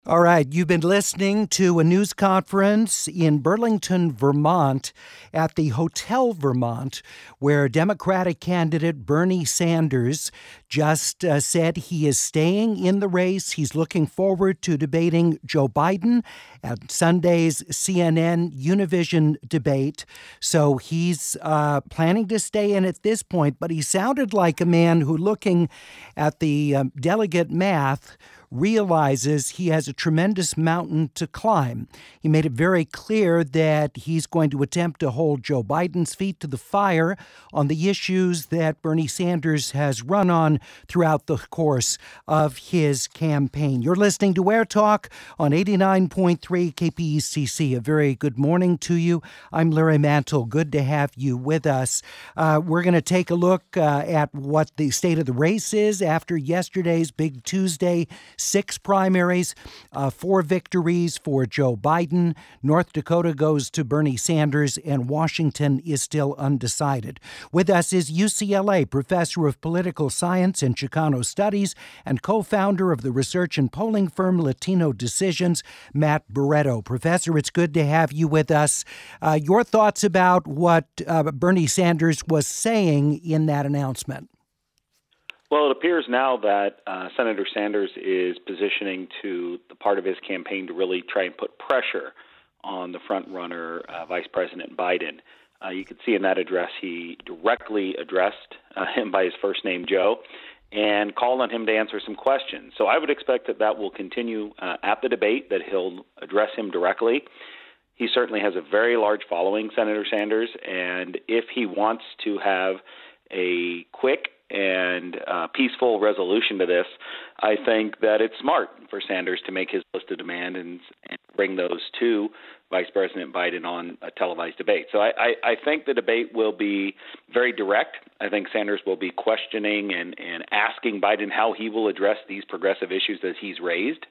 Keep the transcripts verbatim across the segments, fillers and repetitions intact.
All right, you've been listening to a news conference in Burlington, Vermont, at the Hotel Vermont, where Democratic candidate Bernie Sanders just uh, said he is staying in the race. He's looking forward to debating Joe Biden at Sunday's C N N Univision debate. So he's uh, planning to stay in at this point, but he sounded like a man who, looking at the um, delegate math, realizes he has a tremendous mountain to climb. He made it very clear that he's going to attempt to hold Joe Biden's feet to the fire on the issues that Bernie Sanders has run on throughout the course of his campaign. You're listening to Air Talk on eighty-nine point three K P E C C. A very good morning to you. I'm Larry Mantle. Good to have you with us. Uh, we're going to take a look uh, at what the state of the race is after yesterday's Big Tuesday. Six primaries, uh, four victories for Joe Biden. North Dakota goes to Bernie Sanders, and Washington is still undecided. With us is U C L A professor of political science and Chicano studies and co-founder of the research and polling firm Latino Decisions, Matt Barreto. Professor, it's good to have you with us. Uh, your thoughts about what uh, Bernie Sanders was saying in that announcement? Well, it appears now that uh, Senator Sanders is positioning to the part of his campaign to really try and put pressure on the front-runner, uh, Vice President Biden. Uh, you could see in that address he directly addressed uh, him by his first name, Joe, and called on him to answer some questions. So I would expect that that will continue uh, at the debate, that he'll address him directly. He certainly has a very large following, Senator Sanders, and if he wants to have a quick and uh, peaceful resolution to this, I think that it's smart for Sanders to make his list of demands and, and bring those to Vice President Biden on a televised debate. So I, I, I think the debate will be very direct. I think Sanders will be questioning and, and asking Biden how he will address these progressive issues that he's raised.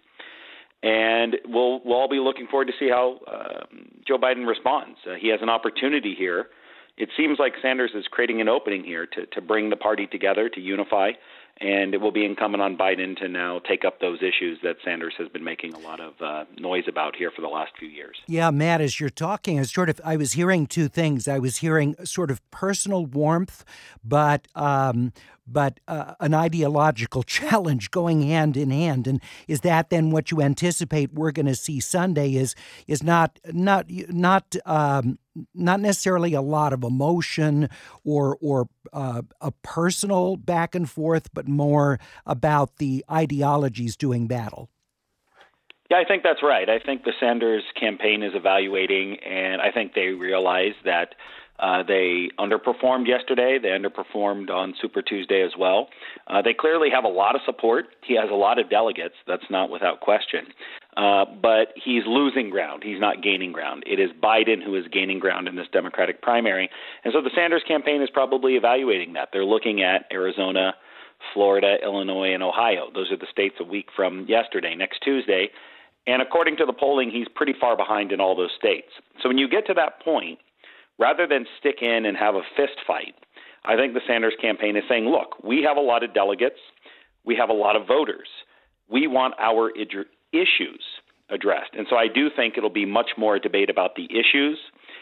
And we'll, we'll all be looking forward to see how uh, Joe Biden responds. Uh, he has an opportunity here. It seems like Sanders is creating an opening here to, to bring the party together, to unify, and it will be incumbent on Biden to now take up those issues that Sanders has been making a lot of uh, noise about here for the last few years. Yeah, Matt, as you're talking, I sort of I was hearing two things. I was hearing sort of personal warmth, but um, but uh, an ideological challenge going hand in hand. And is that then what you anticipate we're going to see Sunday? Is is not not not. Um, Not necessarily a lot of emotion or or uh, a personal back and forth, but more about the ideologies doing battle. Yeah, I think that's right. I think the Sanders campaign is evaluating, and I think they realize that uh, they underperformed yesterday. They underperformed on Super Tuesday as well. Uh, they clearly have a lot of support. He has a lot of delegates. That's not without question. Uh, but he's losing ground. He's not gaining ground. It is Biden who is gaining ground in this Democratic primary. And so the Sanders campaign is probably evaluating that. They're looking at Arizona, Florida, Illinois, and Ohio. Those are the states a week from yesterday, next Tuesday. And according to the polling, he's pretty far behind in all those states. So when you get to that point, rather than stick in and have a fist fight, I think the Sanders campaign is saying, look, we have a lot of delegates. We have a lot of voters. We want our id- issues addressed. And so I do think it'll be much more a debate about the issues.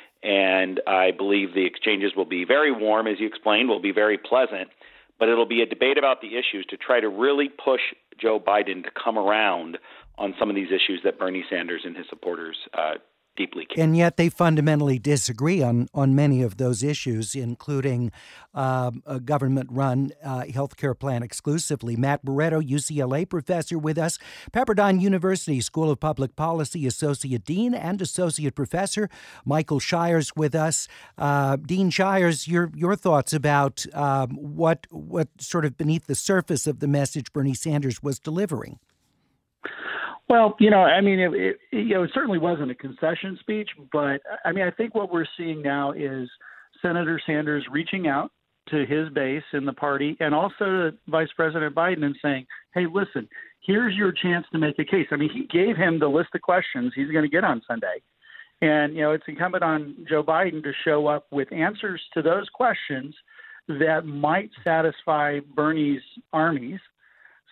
And I believe the exchanges will be very warm, as you explained, will be very pleasant. But it'll be a debate about the issues to try to really push Joe Biden to come around on some of these issues that Bernie Sanders and his supporters uh, deeply care. And yet they fundamentally disagree on, on many of those issues, including uh, a government-run uh, health care plan exclusively. Matt Barreto, U C L A professor with us, Pepperdine University School of Public Policy Associate Dean and Associate Professor Michael Shires with us. Uh, Dean Shires, your your thoughts about um, what what sort of beneath the surface of the message Bernie Sanders was delivering? Well, you know, I mean, it, it, you know, it certainly wasn't a concession speech, but I mean, I think what we're seeing now is Senator Sanders reaching out to his base in the party and also to Vice President Biden and saying, hey, listen, here's your chance to make a case. I mean, he gave him the list of questions he's going to get on Sunday. And, you know, it's incumbent on Joe Biden to show up with answers to those questions that might satisfy Bernie's armies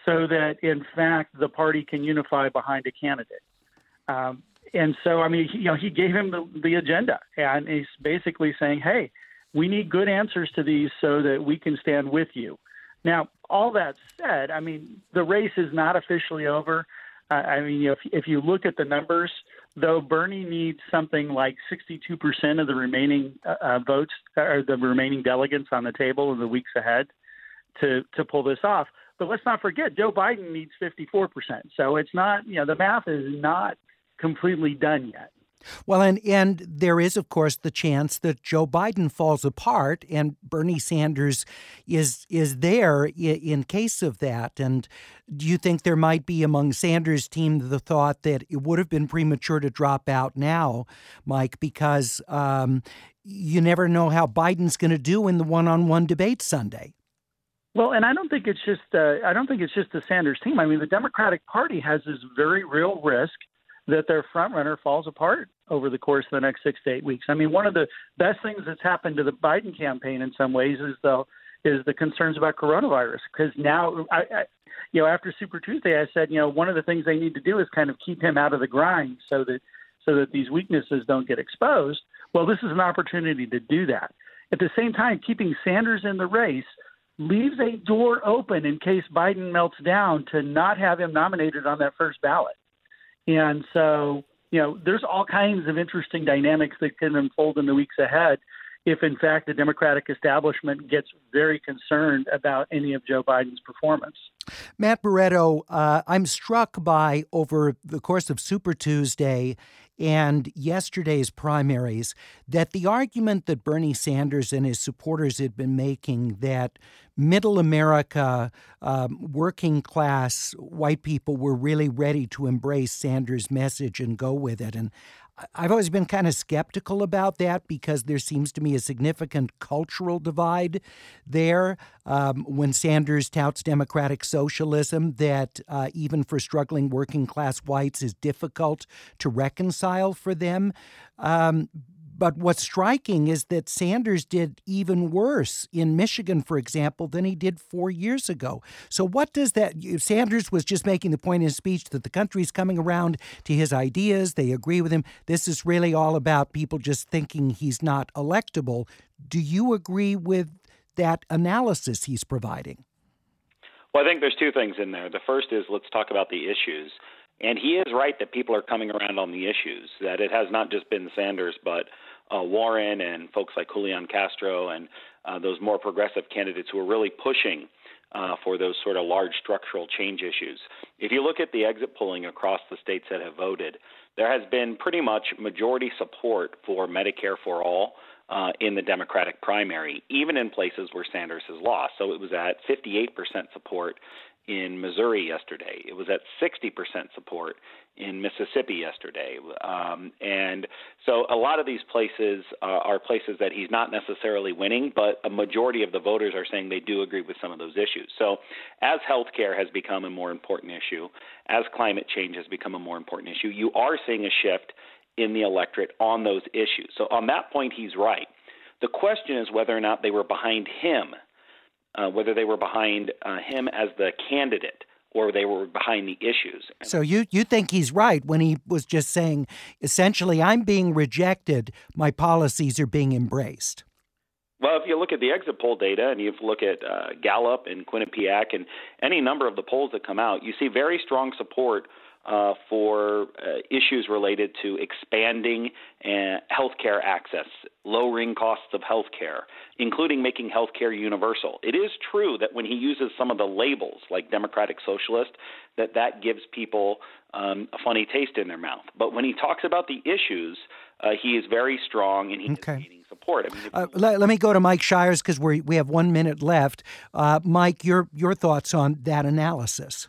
so that, in fact, the party can unify behind a candidate. Um, and so, I mean, he, you know, he gave him the, the agenda, and he's basically saying, hey, we need good answers to these so that we can stand with you. Now, all that said, I mean, the race is not officially over. Uh, I mean, you know, if, if you look at the numbers, though, Bernie needs something like sixty-two percent of the remaining uh, votes or the remaining delegates on the table in the weeks ahead to, to pull this off. But let's not forget, Joe Biden needs fifty-four percent. So it's not, you know, the math is not completely done yet. Well, and, and there is, of course, the chance that Joe Biden falls apart and Bernie Sanders is is there in case of that. And do you think there might be among Sanders' team the thought that it would have been premature to drop out now, Mike, because um, you never know how Biden's going to do in the one-on-one debate Sunday? Well, and I don't think it's just uh, I don't think it's just the Sanders team. I mean, the Democratic Party has this very real risk that their frontrunner falls apart over the course of the next six to eight weeks. I mean, one of the best things that's happened to the Biden campaign in some ways is the is the concerns about coronavirus. Because now, I, I, you know, after Super Tuesday, I said, you know, one of the things they need to do is kind of keep him out of the grind so that so that these weaknesses don't get exposed. Well, this is an opportunity to do that. At the same time, keeping Sanders in the race leaves a door open in case Biden melts down to not have him nominated on that first ballot. And so, you know, there's all kinds of interesting dynamics that can unfold in the weeks ahead if, in fact, the Democratic establishment gets very concerned about any of Joe Biden's performance. Matt Barreto, uh, I'm struck by, over the course of Super Tuesday and yesterday's primaries, that the argument that Bernie Sanders and his supporters had been making that middle America, um, working class white people were really ready to embrace Sanders' message and go with it. And I've always been kind of skeptical about that because there seems to me a significant cultural divide there um, when Sanders touts democratic socialism that uh, even for struggling working class whites is difficult to reconcile for them. Um, But what's striking is that Sanders did even worse in Michigan, for example, than he did four years ago. So what does that – Sanders was just making the point in his speech that the country's coming around to his ideas. They agree with him. This is really all about people just thinking he's not electable. Do you agree with that analysis he's providing? Well, I think there's two things in there. The first is let's talk about the issues. And he is right that people are coming around on the issues, that it has not just been Sanders, but uh, Warren and folks like Julian Castro and uh, those more progressive candidates who are really pushing uh, for those sort of large structural change issues. If you look at the exit polling across the states that have voted, there has been pretty much majority support for Medicare for all uh, in the Democratic primary, even in places where Sanders has lost. So it was at fifty-eight percent support in Missouri yesterday. It was at sixty percent support in Mississippi yesterday. Um, and so a lot of these places uh, are places that he's not necessarily winning, but a majority of the voters are saying they do agree with some of those issues. So as healthcare has become a more important issue, as climate change has become a more important issue, you are seeing a shift in the electorate on those issues. So on that point, he's right. The question is whether or not they were behind him, Uh, whether they were behind uh, him as the candidate or they were behind the issues. So you, you think he's right when he was just saying, essentially, I'm being rejected, my policies are being embraced. Well, if you look at the exit poll data and you look at uh, Gallup and Quinnipiac and any number of the polls that come out, you see very strong support Uh, for uh, issues related to expanding uh, healthcare access, lowering costs of healthcare, including making healthcare universal. It is true that when he uses some of the labels like Democratic Socialist, that that gives people um, a funny taste in their mouth. But when he talks about the issues, uh, he is very strong and he okay. is gaining support. I mean, uh, let, let me go to Mike Shires because we we have one minute left. Uh, Mike, your your thoughts on that analysis?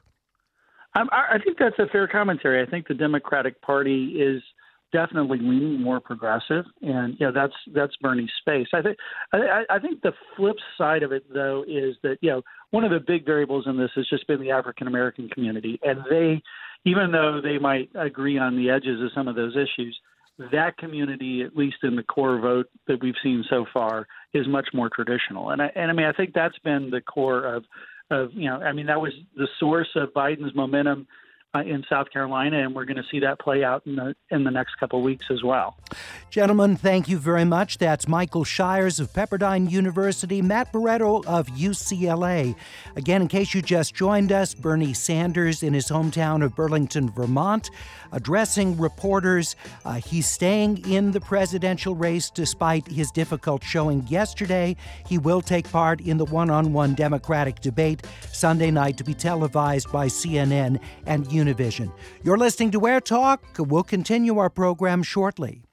I think that's a fair commentary. I think the Democratic Party is definitely leaning more progressive, and you know that's that's Bernie's space. I think I, I think the flip side of it, though, is that you know one of the big variables in this has just been the African American community, and they, even though they might agree on the edges of some of those issues, that community, at least in the core vote that we've seen so far, is much more traditional. And I, and I mean I think that's been the core of of, you know, I mean, that was the source of Biden's momentum uh, in South Carolina, and we're going to see that play out in the in the next couple of weeks as well. Gentlemen, thank you very much. That's Michael Shires of Pepperdine University, Matt Barretto of U C L A. Again, in case you just joined us, Bernie Sanders in his hometown of Burlington, Vermont, addressing reporters. Uh, he's staying in the presidential race despite his difficult showing yesterday. He will take part in the one-on-one Democratic debate Sunday night to be televised by C N N and Univision. You're listening to Air Talk. We'll continue our program shortly.